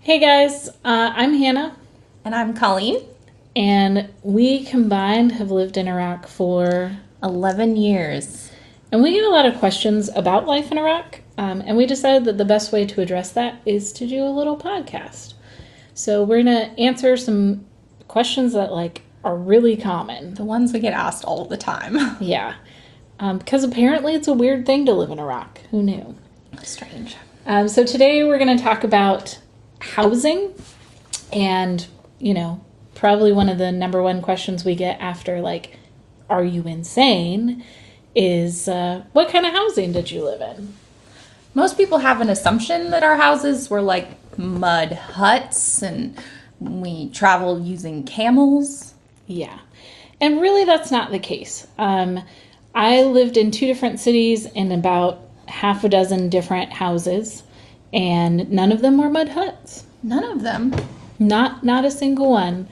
Hey guys, I'm Hannah, And I'm Colleen. and we combined have lived in Iraq for, 11 years. and we get a lot of questions about life in Iraq, and we decided that the best way to address that is to do a little podcast. So we're gonna answer some questions that are really common. The ones we get asked all the time. Yeah, because apparently it's a weird thing to live in Iraq. Who knew? Strange. So today we're going to talk about housing, and probably one of the number one questions we get after are you insane, is what kind of housing did you live in? Most people have an assumption that our houses were like mud huts and we traveled using camels. Yeah, and really that's not the case. I lived in 2 different cities in about half a dozen different houses, and none of them were mud huts. None of them. Not a single one.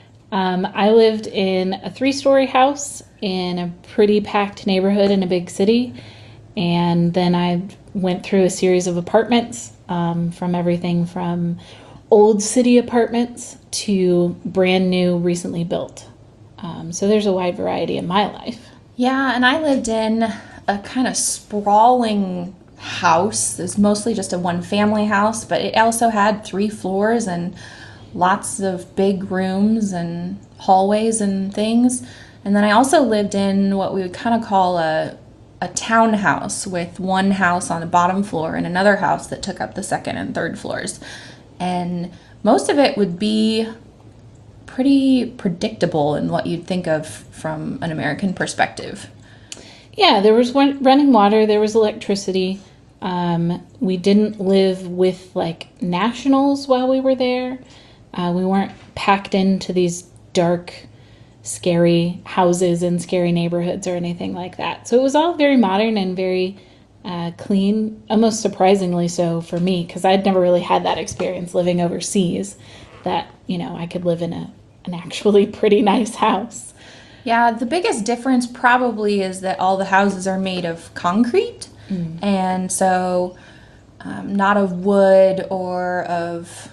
I lived in a 3-story house in a pretty packed neighborhood in a big city, and then I went through a series of apartments, from everything from old city apartments to brand new, recently built. So there's a wide variety in my life. Yeah, and I lived in a kind of sprawling house. It was mostly just a one-family house, but it also had 3 floors and lots of big rooms and hallways and things. And then I also lived in what we would kind of call a townhouse, with one house on the bottom floor and another house that took up the second and third floors. And most of it would be pretty predictable in what you'd think of from an American perspective. Yeah, there was running water, there was electricity. We didn't live with nationals while we were there. We weren't packed into these dark, scary houses in scary neighborhoods or anything like that. So it was all very modern and very clean, almost surprisingly so for me, because I'd never really had that experience living overseas, that, I could live in an actually pretty nice house. Yeah, the biggest difference probably is that all the houses are made of concrete, and so not of wood or of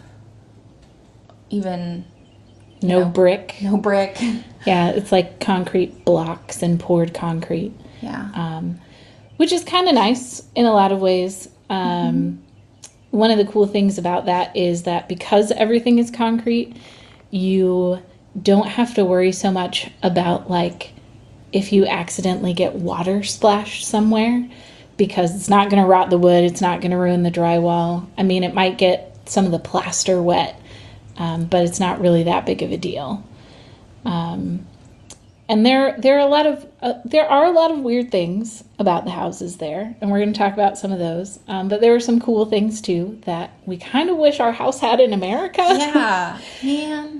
even No brick. no brick. Yeah, it's like concrete blocks and poured concrete. Yeah. Which is kind of nice in a lot of ways. One of the cool things about that is that because everything is concrete, you don't have to worry so much about if you accidentally get water splashed somewhere, because it's not going to rot the wood, it's not going to ruin the drywall. I mean, it might get some of the plaster wet, but it's not really that big of a deal. And there are a lot of weird things about the houses there, and we're going to talk about some of those. But there were some cool things too that we kind of wish our house had in America. Yeah, man.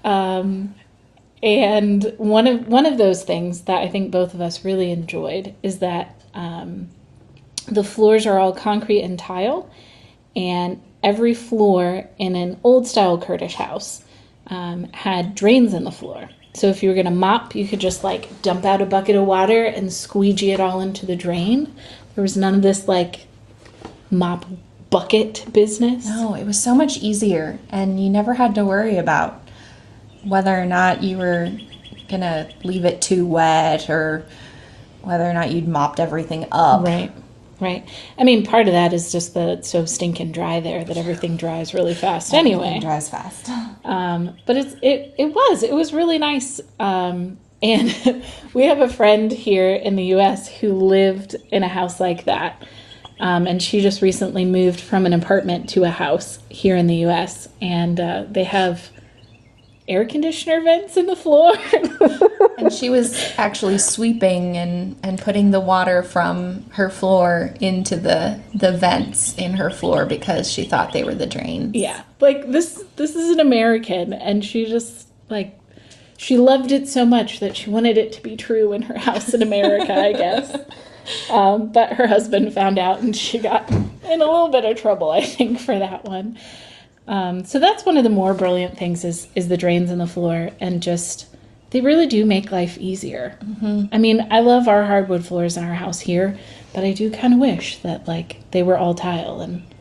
And one of those things that I think both of us really enjoyed is that the floors are all concrete and tile, and every floor in an old style Kurdish house had drains in the floor. So if you were going to mop, you could just dump out a bucket of water and squeegee it all into the drain. There was none of this mop bucket business. No, it was so much easier, and you never had to worry about whether or not you were going to leave it too wet or whether or not you'd mopped everything up. Right. I mean, part of that is just that it's so stinking dry there that everything dries really fast anyway. Everything dries fast. But it was really nice. And we have a friend here in the U.S. who lived in a house like that. And she just recently moved from an apartment to a house here in the U.S. And they have air conditioner vents in the floor. And she was actually sweeping and putting the water from her floor into the vents in her floor because she thought they were the drains. Yeah. This is an American, and she just she loved it so much that she wanted it to be true in her house in America, I guess. But her husband found out, and she got in a little bit of trouble, I think, for that one. So that's one of the more brilliant things is the drains in the floor, and just they really do make life easier. I mean, I love our hardwood floors in our house here, but I do kind of wish that they were all tile, and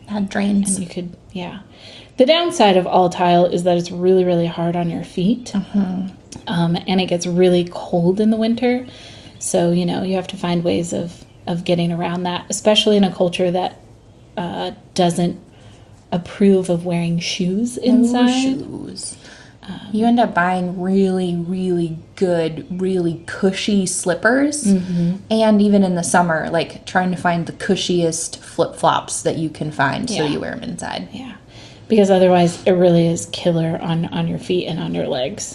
Had drains. And you could, yeah. The downside of all tile is that it's really, really hard on your feet. And it gets really cold in the winter. So, you know, you have to find ways of getting around that, especially in a culture that doesn't approve of wearing shoes inside. Shoes. You end up buying really, really good, really cushy slippers. And even in the summer, like trying to find the cushiest flip-flops that you can find so you wear them inside. Yeah. Because otherwise it really is killer on your feet and on your legs.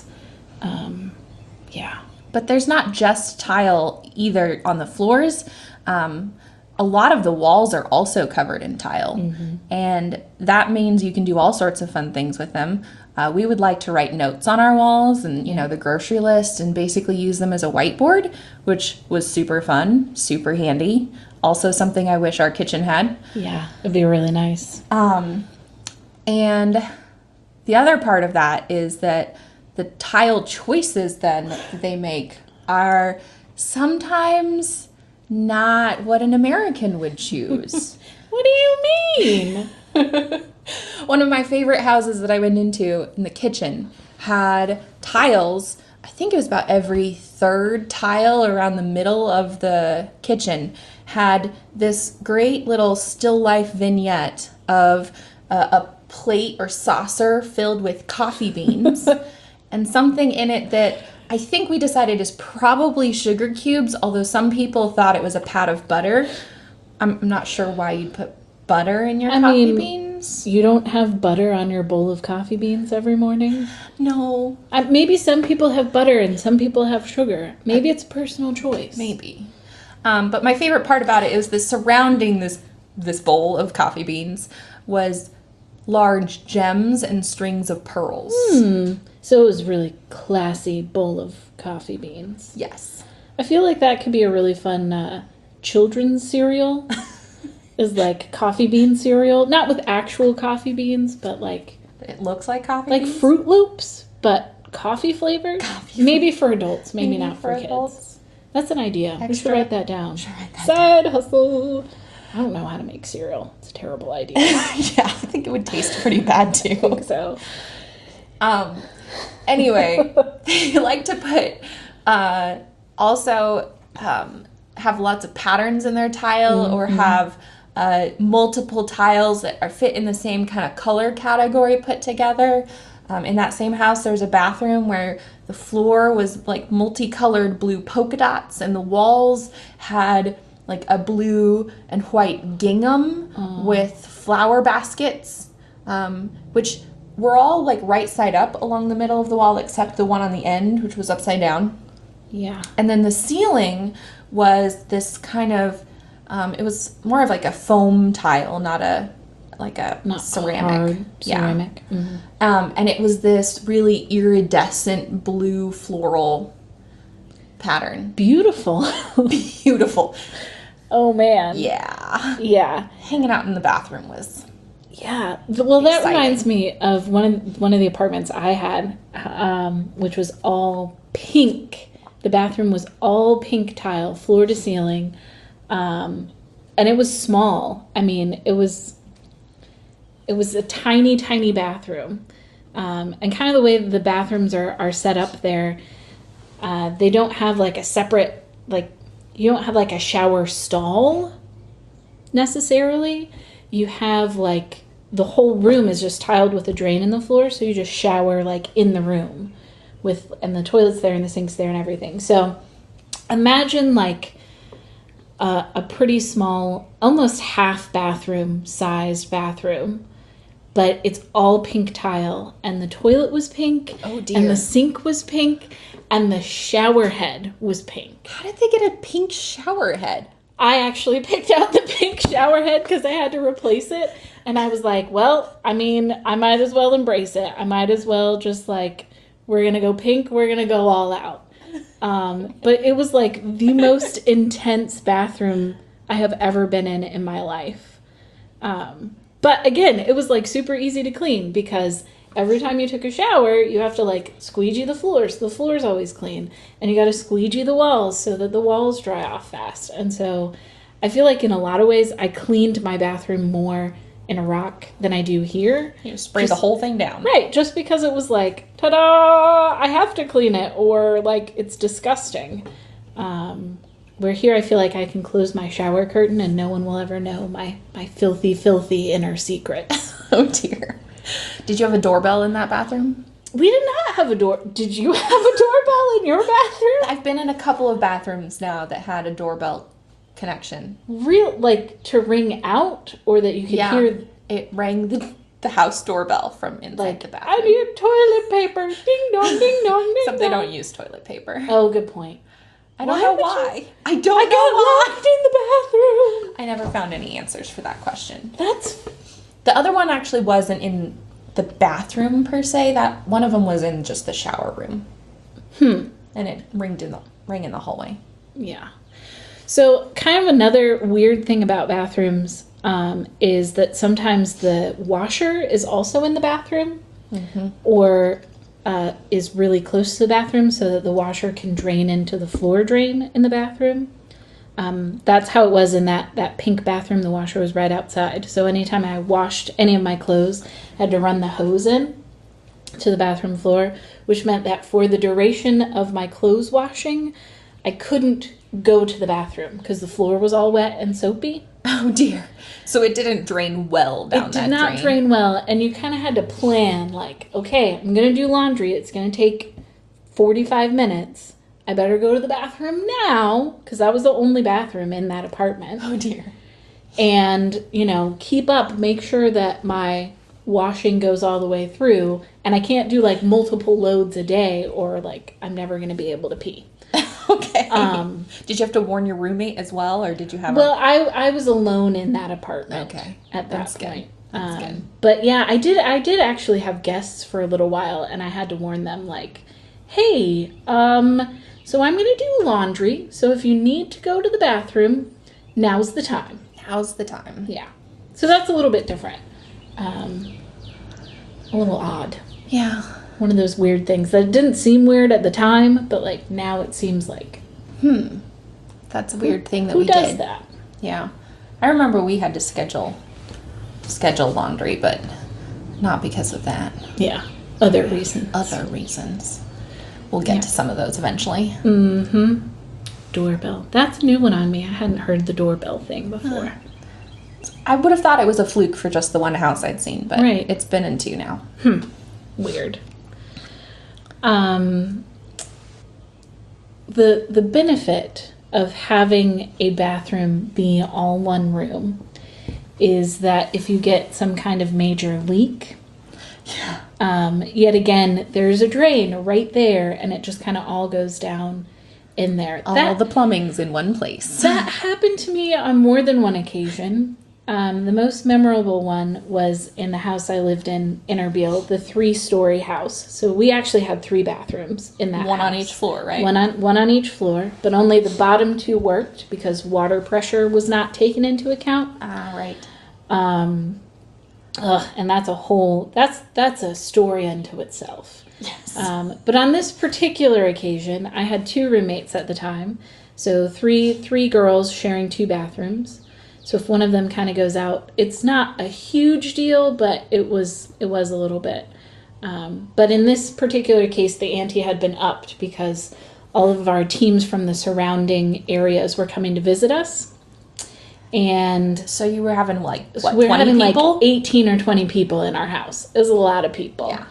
Yeah. But there's not just tile either on the floors. A lot of the walls are also covered in tile. And that means you can do all sorts of fun things with them. We would like to write notes on our walls and, you know, the grocery list and basically use them as a whiteboard, which was super fun, super handy. Also something I wish our kitchen had. Yeah, it'd be really nice. And the other part of that is that the tile choices then that they make are sometimes not what an American would choose. What do you mean? One of my favorite houses that I went into in the kitchen had tiles. I think it was about every third tile around the middle of the kitchen had this great little still life vignette of a plate or saucer filled with coffee beans and something in it that I think we decided is probably sugar cubes, although some people thought it was a pat of butter. I'm not sure why you'd put butter in your coffee beans. You don't have butter on your bowl of coffee beans every morning? No. Maybe some people have butter and some people have sugar. Maybe it's personal choice. Maybe. But my favorite part about it is the surrounding this bowl of coffee beans was large gems and strings of pearls. So it was really classy bowl of coffee beans. Yes. I feel like that could be a really fun children's cereal. Is like coffee bean cereal. Not with actual coffee beans, but like... It looks like coffee like beans? Fruit Loops, but coffee flavored? Maybe for adults, maybe not for kids. Adults. That's an idea. We should write that down. Side hustle. I don't know how to make cereal. It's a terrible idea. Yeah, I think it would taste pretty bad too. I think so. Anyway, they like to put also have lots of patterns in their tile or have multiple tiles that are fit in the same kind of color category put together. In that same house, there's a bathroom where the floor was like multicolored blue polka dots and the walls had like a blue and white gingham with flower baskets, which were all like right side up along the middle of the wall except the one on the end, which was upside down. Yeah. And then the ceiling was this kind of, it was more of like a foam tile, not ceramic. Hard ceramic. Yeah. Mm-hmm. And it was this really iridescent blue floral pattern. Beautiful. Beautiful. Oh, man. Yeah. Yeah. Hanging out in the bathroom was... Yeah. Well, that exciting. reminds me of one of the apartments I had, which was all pink. The bathroom was all pink tile, floor to ceiling. And it was small. I mean, it was a tiny, tiny bathroom. And kind of the way that the bathrooms are set up there, they don't have like a separate, like, you don't have like a shower stall necessarily. You have like the whole room is just tiled with a drain in the floor, so you just shower like in the room and the toilet's there and the sink's there and everything. So imagine like a pretty small, almost half bathroom sized bathroom, but it's all pink tile and the toilet was pink. Oh dear. And the sink was pink and the shower head was pink. How did they get a pink shower head? I actually picked out the pink shower head because I had to replace it. And I was like, well, I mean, I might as well embrace it. I might as well just like, we're going to go pink. We're going to go all out. But it was like the most intense bathroom I have ever been in my life. But again, it was like super easy to clean because every time you took a shower, you have to like squeegee the floors. The floor's always clean. And you got to squeegee the walls so that the walls dry off fast. And so I feel like in a lot of ways, I cleaned my bathroom more in Iraq than I do here. You spray the whole thing down. Right, just because it was like, ta-da, I have to clean it, or like it's disgusting. Where here I feel like I can close my shower curtain and no one will ever know my filthy, filthy inner secrets. Oh dear. Did you have a doorbell in that bathroom? We did not have a door. Did you have a doorbell in your bathroom? I've been in a couple of bathrooms now that had a doorbell connection. Real, like to ring out, or that you could hear. It rang the house doorbell from inside Like, the bathroom. I need toilet paper. Ding dong, ding dong, ding Except they dong. don't use toilet paper. Oh, good point. I don't Why know would why. I don't I know why. got locked in the bathroom. I never found any answers for that question. That's The other one actually wasn't in the bathroom per se. That one of them was in just the shower room. And it rang in the hallway. yeah. So, kind of another weird thing about bathrooms is that sometimes the washer is also in the bathroom, or is really close to the bathroom, so that the washer can drain into the floor drain in the bathroom. That's how it was in that pink bathroom. The washer was right outside. So anytime I washed any of my clothes, I had to run the hose in to the bathroom floor, which meant that for the duration of my clothes washing, I couldn't go to the bathroom because the floor was all wet and soapy. Oh dear. So it didn't drain well down that It did not drain well, and you kind of had to plan, like, okay, I'm going to do laundry. It's going to take 45 minutes. I better go to the bathroom now, because that was the only bathroom in that apartment. Oh dear. And, keep up, make sure that my washing goes all the way through, and I can't do, like, multiple loads a day, or, like, I'm never going to be able to pee. Okay. Did you have to warn your roommate as well, or did you have? Well, I was alone in that apartment. Okay. At that That's point. good. That's good. But yeah, I did actually have guests for a little while, and I had to warn them, like, hey, so I'm going to do laundry. So if you need to go to the bathroom, now's the time. Now's the time. Yeah. So that's a little bit different. A little odd. Yeah. One of those weird things that didn't seem weird at the time, but like now it seems like, That's a weird thing that who we does did. that? Yeah. I remember we had to schedule laundry, but not because of that. Yeah. Other reasons. Other reasons. We'll get to some of those eventually. Doorbell. That's a new one on me. I hadn't heard the doorbell thing before. I would have thought it was a fluke for just the one house I'd seen, but Right. it's been in two now. Weird. The benefit of having a bathroom be all one room is that if you get some kind of major leak, yet again, there's a drain right there, and it just kind of all goes down in there. All the plumbing's in one place. That happened to me on more than one occasion. The most memorable one was in the house I lived in Erbil, the 3-story house. So we actually had 3 bathrooms in that One on house. each floor, right? One on each floor, but only the bottom 2 worked because water pressure was not taken into account. Right. And that's that's a story unto itself. Yes. But on this particular occasion, I had 2 roommates at the time, so three girls sharing 2 bathrooms. So if one of them kind of goes out, it's not a huge deal, but it was a little bit. But in this particular case, the ante had been upped because all of our teams from the surrounding areas were coming to visit us. And So you were having like, what, so we were 20 having people? like 18 or 20 people in our house. It was a lot of people. Yeah.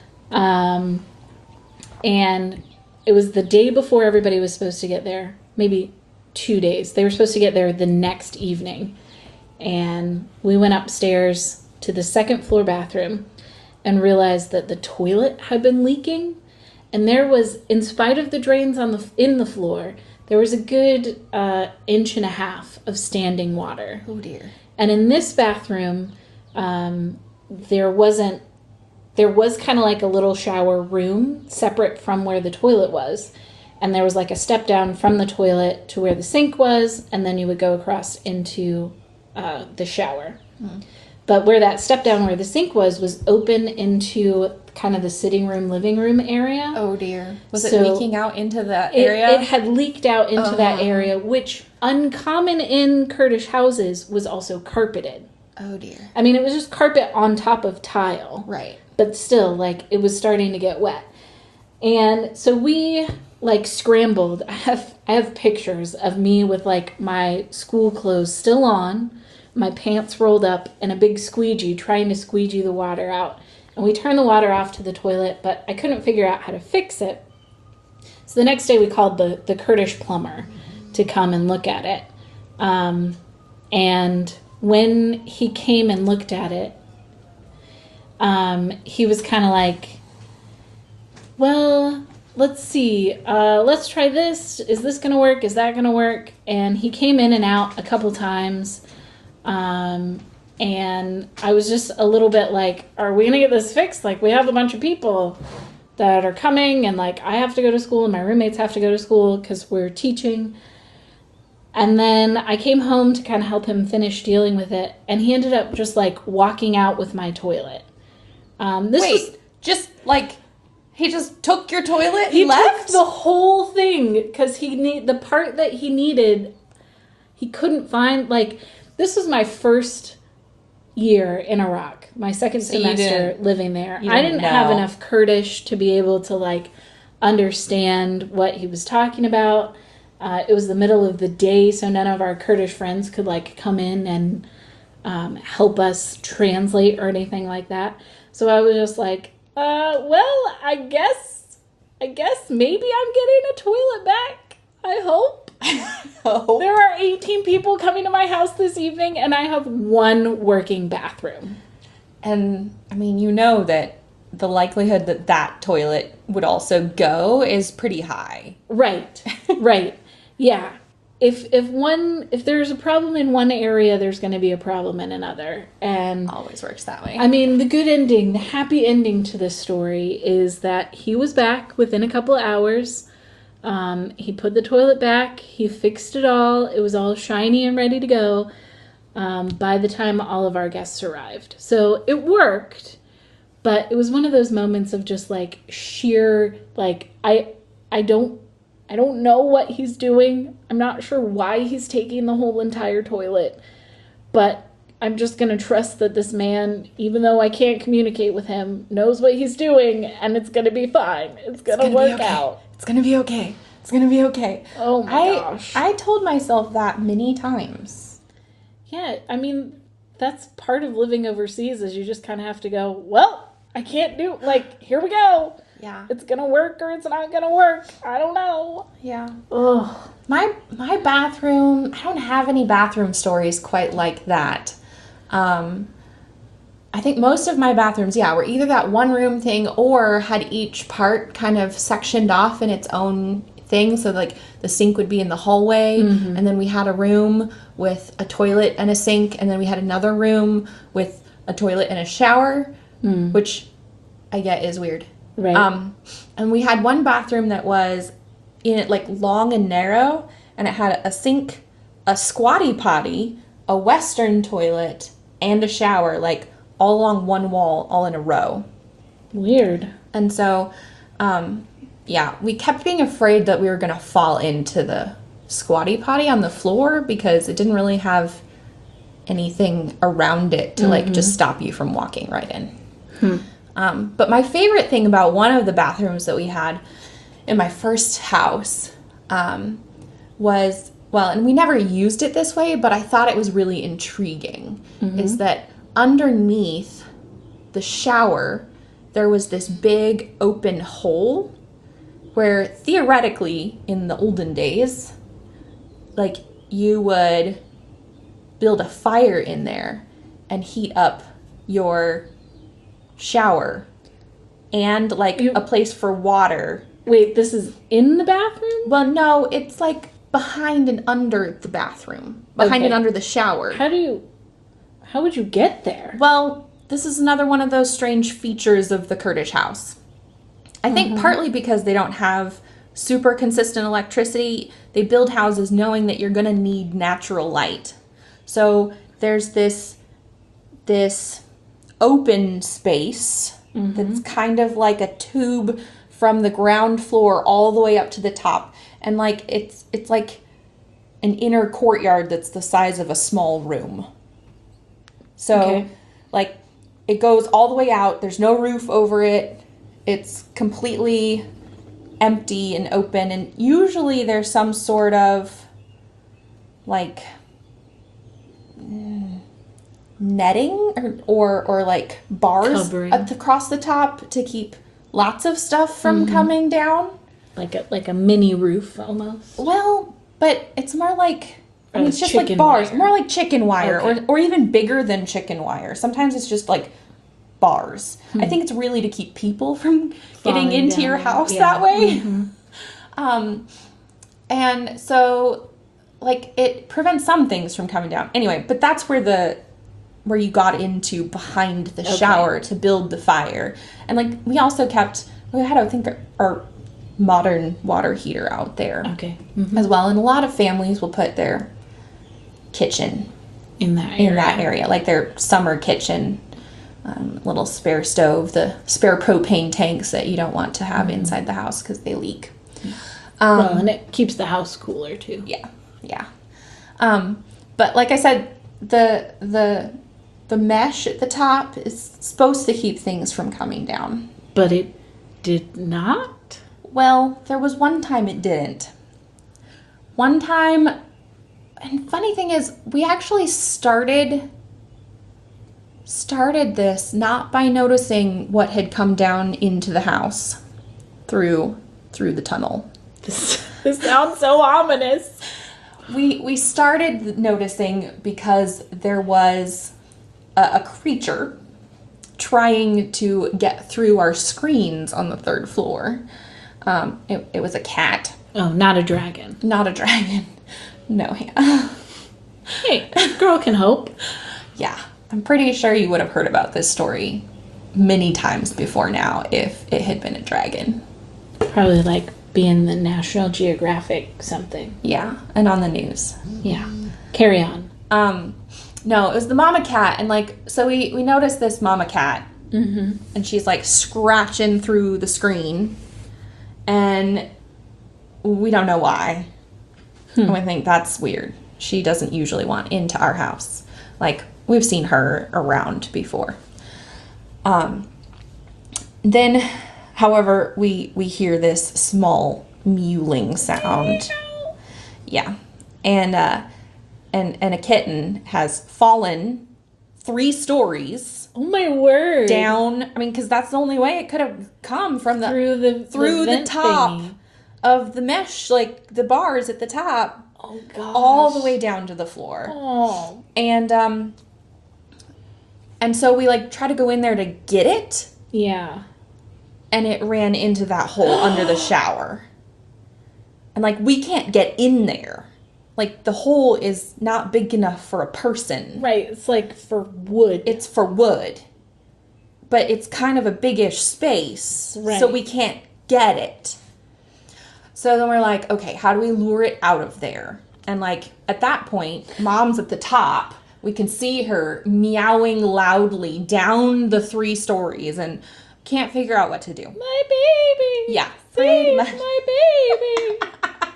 And it was the day before everybody was supposed to get there, maybe 2 days. They were supposed to get there the next evening. And we went upstairs to the 2nd floor bathroom and realized that the toilet had been leaking. And there was, in spite of the drains in the floor, there was a good 1.5 inches of standing water. Oh dear. And in this bathroom, there was kind of like a little shower room separate from where the toilet was. And there was like a step down from the toilet to where the sink was, and then you would go across into the shower. But where that step down where the sink was open into kind of the sitting room, living room area. Oh dear. Was it So leaking out into that area? It had leaked out into that area, which, uncommon in Kurdish houses, was also carpeted. Oh dear. I mean, it was just carpet on top of tile. Right. But still, like, it was starting to get wet. And so we, like, scrambled. I have pictures of me with, like, my school clothes still on, my pants rolled up, and a big squeegee trying to squeegee the water out. And we turned the water off to the toilet, but I couldn't figure out how to fix it. So the next day we called the Kurdish plumber to come and look at it. And when he came and looked at it, he was kind of like, well, let's see. Let's try this. Is this going to work? Is that going to work? And he came in and out a couple times. And I was just a little bit like, are we going to get this fixed? Like, we have a bunch of people that are coming, and like, I have to go to school and my roommates have to go to school because we're teaching. And then I came home to kind of help him finish dealing with it. And he ended up just like walking out with my toilet. Just like, he just took your toilet and he left? took the whole thing because the part that he needed, he couldn't find. Like, this was my first year in Iraq, my second semester living there. I didn't have enough Kurdish to be able to like understand what he was talking about. It was the middle of the day, so none of our Kurdish friends could like come in and help us translate or anything like that. So I was just like, well, I guess maybe I'm getting a toilet back. I hope. There are 18 people coming to my house this evening, and I have one working bathroom. And, I mean, you know that the likelihood that that toilet would also go is pretty high. Right. Right. Yeah. If there's a problem in one area, there's going to be a problem in another. And always works that way. I mean, the good ending, the happy ending to this story is that he was back within a couple of hours. He put the toilet back. He fixed it all. It was all shiny and ready to go by the time all of our guests arrived. So it worked, but it was one of those moments of just like sheer, like, I don't know what he's doing. I'm not sure why he's taking the whole entire toilet, but I'm just going to trust that this man, even though I can't communicate with him, knows what he's doing, and it's going to be fine. It's going to work out. It's going to be okay. It's going to be okay. Oh my gosh. I told myself that many times. Yeah, I mean, that's part of living overseas is you just kind of have to go, well, I can't do, like, here we go. Yeah. It's going to work or it's not going to work. I don't know. Yeah. Ugh. My bathroom, I don't have any bathroom stories quite like that. I think most of my bathrooms, were either that one room thing or had each part kind of sectioned off in its own thing. So like the sink would be in the hallway, and then we had a room with a toilet and a sink, and then we had another room with a toilet and a shower, which I get is weird. Right. And we had one bathroom that was in it like long and narrow, and it had a sink, a squatty potty, a Western toilet, and a shower, like all along one wall, all in a row. Weird. And so, we kept being afraid that we were going to fall into the squatty potty on the floor because it didn't really have anything around it to like just stop you from walking right in. But my favorite thing about one of the bathrooms that we had in my first house was, and we never used it this way, but I thought it was really intriguing, is that underneath the shower, there was this big open hole where theoretically, in the olden days, like you would build a fire in there and heat up your shower and like a place for water. Wait, this is in the bathroom? Well, no, it's like behind and under the bathroom, behind and under the shower. How would you get there? Well, this is another one of those strange features of the Kurdish house. I think partly because they don't have super consistent electricity, they build houses knowing that you're going to need natural light. So there's this open space that's kind of like a tube from the ground floor all the way up to the top. And like it's like an inner courtyard that's the size of a small room. So, Okay. like, it goes all the way out. There's no roof over it. It's completely empty and open. And usually there's some sort of, like, netting or like bars Covering. across the top to keep lots of stuff from coming down. Like a mini roof almost. Well, but it's more like, I mean, Or it's just like chicken bars, wire. more like chicken wire, Okay. or even bigger than chicken wire. Sometimes it's just like bars. I think it's really to keep people from getting Falling into your down, house yeah. that way. And so, like, it prevents some things from coming down. Anyway, but that's where you got into behind the shower to build the fire. And like, we had, I think, our modern water heater out there Okay. as well. And a lot of families will put their kitchen In that area. in that area, like their summer kitchen, little spare stove, the spare propane tanks that you don't want to have inside the house because they leak. Well, and it keeps the house cooler too. Yeah. But like I said, the mesh at the top is supposed to keep things from coming down. But it did not? Well, there was one time it didn't. One time, and funny thing is, we actually started this not by noticing what had come down into the house through the tunnel. This sounds so ominous. We started noticing because there was a creature trying to get through our screens on the third floor. It was a cat, Oh, not a dragon. not a dragon. No, yeah. Hey, girl can hope. Yeah, I'm pretty sure you would have heard about this story many times before now if it had been a dragon. Probably like being the National Geographic something. Yeah, and on the news. Yeah. Carry on. No, it was the mama cat, and like, so we noticed this mama cat, and she's like scratching through the screen, and we don't know why. And we think that's weird. She doesn't usually want into our house. Like, we've seen her around before. Then, however, we hear this small mewling sound. Yeah. And a kitten has fallen 3 stories Oh my word. down. I mean, because that's the only way it could have come from through the the vent top thingy. of the mesh, like the bars at the top, Oh god. all the way down to the floor. Oh. And so we like try to go in there to get it, Yeah. and it ran into that hole under the shower. And like, we can't get in there. Like, the hole is not big enough for a person. Right. It's like for wood. It's for wood. But it's kind of a biggish space. So Right. we can't get it. So then we're like, okay, how do we lure it out of there? And like, at that point, Mom's at the top. We can see her meowing loudly down the 3 stories and can't figure out what to do. my baby. Yeah, pretty Save much. my baby.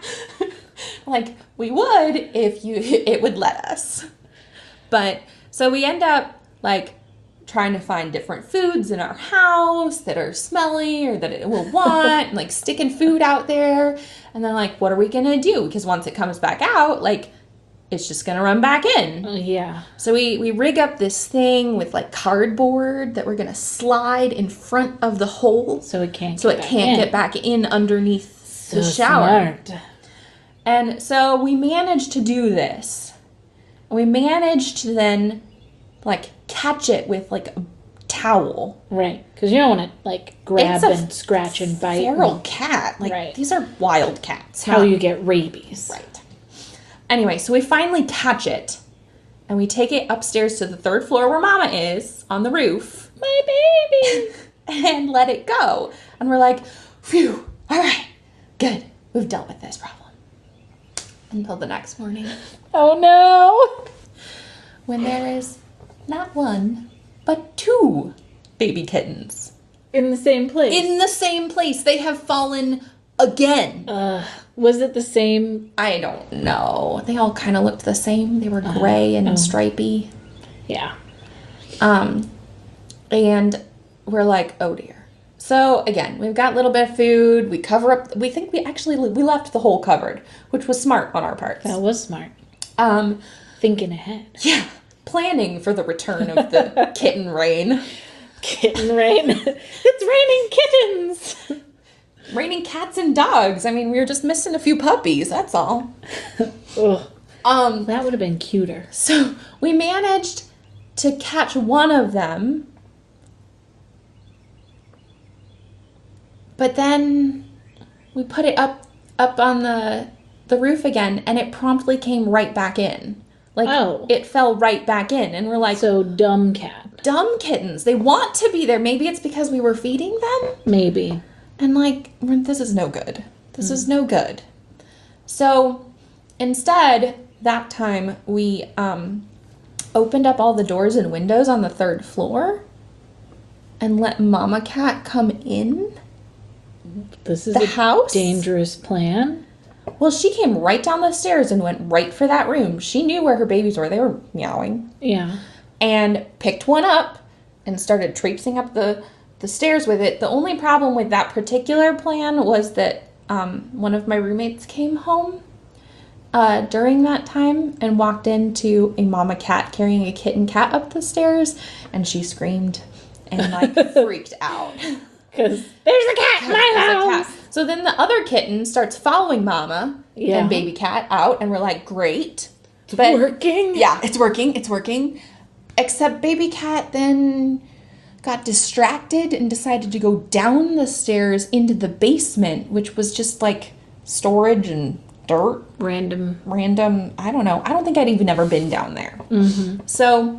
Like, we would if it would let us. But so we end up like trying to find different foods in our house that are smelly or that it will want, and like sticking food out there. And then like, what are we gonna do? Because once it comes back out, like, it's just gonna run back in. Oh yeah. So we rig up this thing with like cardboard that we're gonna slide in front of the hole So it can't. so get it back can't in. get back in underneath the So shower. smart. And so we managed to do this. And we managed to then like catch it with like a towel. Right. Because you don't want to like grab It's a and scratch and bite. Feral cat. Like, Right. these are wild cats. How not- you get rabies. Right. Anyway, so we finally catch it. And we take it upstairs to the 3rd floor where Mama is on the roof. My baby. And let it go. And we're like, phew, all right, good. We've dealt with this problem. Until the next morning, Oh no. when there is not 1, but 2 baby kittens In the same place. in the same place. They have fallen again. Was it the same? I don't know. They all kind of looked the same. They were gray and stripy. Yeah. And we're like, oh dear. So again, we've got a little bit of food. We cover up. We think we left the whole cupboard, which was smart on our part. That was smart. Um, Thinking ahead. yeah, planning for the return of the kitten rain. Kitten rain. It's raining kittens. Raining cats and dogs. I mean, we were just missing a few puppies. That's all. Ugh. That would have been cuter. So we managed to catch one of them. But then we put it up on the roof again, and it promptly came right back in. Like, it fell right back in, and we're like... So, dumb cat. Dumb kittens. They want to be there. Maybe it's because we were feeding them? Maybe. And, like, this is no good. This is no good. So, instead, that time, we opened up all the doors and windows on the 3rd floor and let Mama Cat come in. This is the house? Dangerous plan. Well, she came right down the stairs and went right for that room. She knew where her babies were. They were meowing. Yeah. And picked one up and started traipsing up the stairs with it. The only problem with that particular plan was that one of my roommates came home during that time and walked into a mama cat carrying a kitten cat up the stairs, and she screamed and like freaked out. Because there's a cat in my house. So then the other kitten starts following mama and baby cat out, and we're like, great. It's working. Yeah, it's working. It's working. Except baby cat then got distracted and decided to go down the stairs into the basement, which was just like storage and dirt. Random. I don't know. I don't think I'd even ever been down there. Mm-hmm. So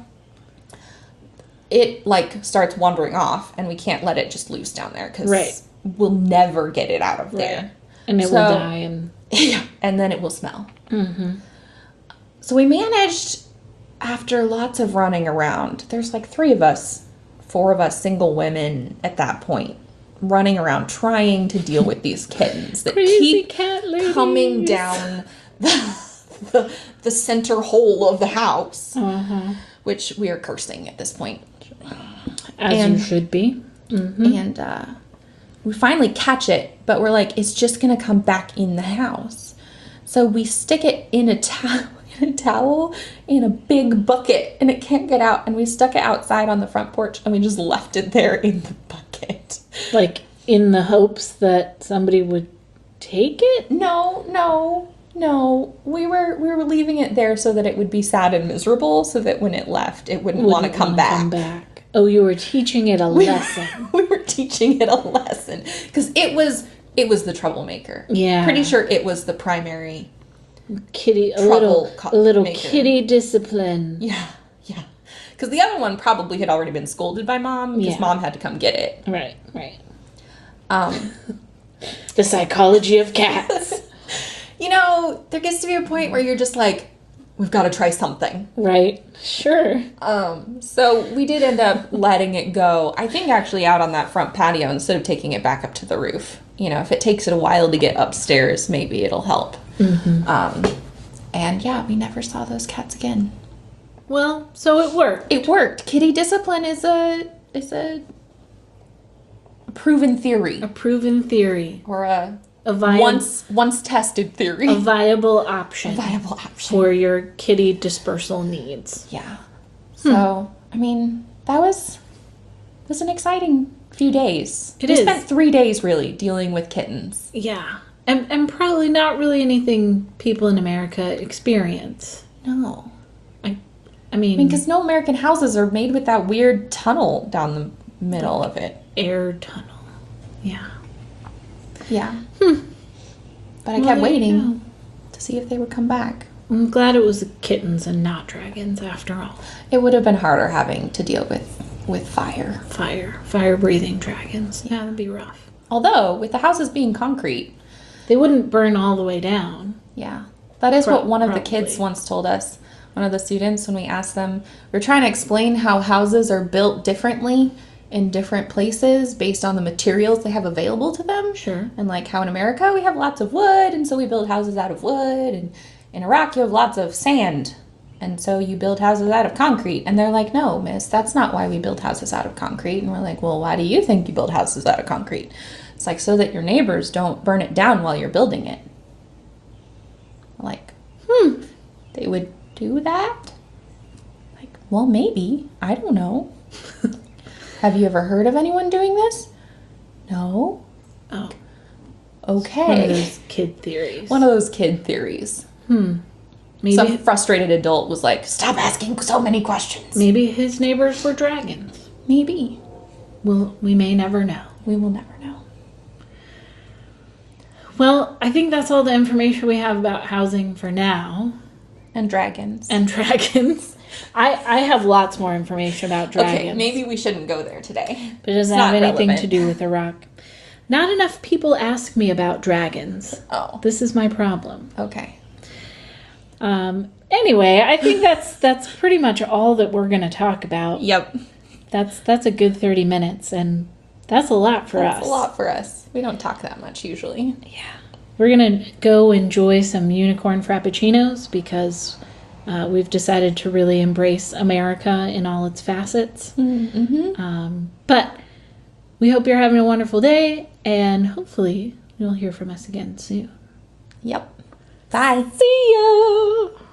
it like starts wandering off, and we can't let it just loose down there because we'll never get it out of there. Right. And it will die. And and then it will smell. Mm-hmm. So we managed, after lots of running around, there's like 4 of us single women at that point, running around trying to deal with these kittens that Crazy keep cat ladies. coming down the center hole of the house, which we are cursing at this point. As you should be. Mm-hmm. And we finally catch it, but we're like, it's just going to come back in the house. So we stick it in a towel in a big bucket, and it can't get out, and we stuck it outside on the front porch, and we just left it there in the bucket. Like, in the hopes that somebody would take it? No. We were leaving it there so that it would be sad and miserable, so that when it left, it wouldn't want to come back. Oh, you were teaching it a lesson. We were teaching it a lesson because it was the troublemaker. Yeah. Pretty sure it was the primary kitty, a little kitty discipline. Yeah. Because the other one probably had already been scolded by mom because mom had to come get it. Right. The psychology of cats. There gets to be a point where you're just like, we've got to try something. Right. Sure. So we did end up letting it go, I think actually out on that front patio instead of taking it back up to the roof. If it takes it a while to get upstairs, maybe it'll help. Mm-hmm. And yeah, we never saw those cats again. Well, so it worked. It worked. Kitty discipline is a proven theory. A proven theory. Or a once tested theory. A viable option. For your kitty dispersal needs. Yeah. So, I mean, that was an exciting few days. We spent 3 days really dealing with kittens. Yeah. And probably not really anything people in America experience. No. I mean, because no American houses are made with that weird tunnel down the middle of it. Air tunnel. Yeah. Yeah. But I kept waiting to see if they would come back. I'm glad it was kittens and not dragons after all. It would have been harder having to deal with fire. Fire-breathing dragons. Yeah, that'd be rough. Although, with the houses being concrete, they wouldn't burn all the way down. Yeah. That is what one of the kids once told us. One of the students, when we asked them, we were trying to explain how houses are built differently in different places based on the materials they have available to them. Sure. And like how in America we have lots of wood, and so we build houses out of wood, and in Iraq you have lots of sand. And so you build houses out of concrete. And they're like, no, miss, that's not why we build houses out of concrete. And we're like, well, why do you think you build houses out of concrete? It's like, so that your neighbors don't burn it down while you're building it. Like, they would do that? Like, well, maybe. I don't know. Have you ever heard of anyone doing this? No. Oh, Okay. one of those kid theories. One of those kid theories. Maybe Some frustrated adult was like, stop asking so many questions. maybe his neighbors were dragons. Maybe. Well, we may never know. We will never know. Well, I think that's all the information we have about housing for now. And dragons. And dragons. I have lots more information about dragons. Okay, maybe we shouldn't go there today. But it doesn't It's have not anything relevant. to do with Iraq. Not enough people ask me about dragons. Oh, This is my problem. okay. Anyway, I think that's pretty much all that we're going to talk about. Yep. That's a good 30 minutes, and that's a lot for us. That's a lot for us. We don't talk that much usually. We're going to go enjoy some unicorn frappuccinos because we've decided to really embrace America in all its facets. But we hope you're having a wonderful day, and hopefully you'll hear from us again soon. Yep. Bye. See ya!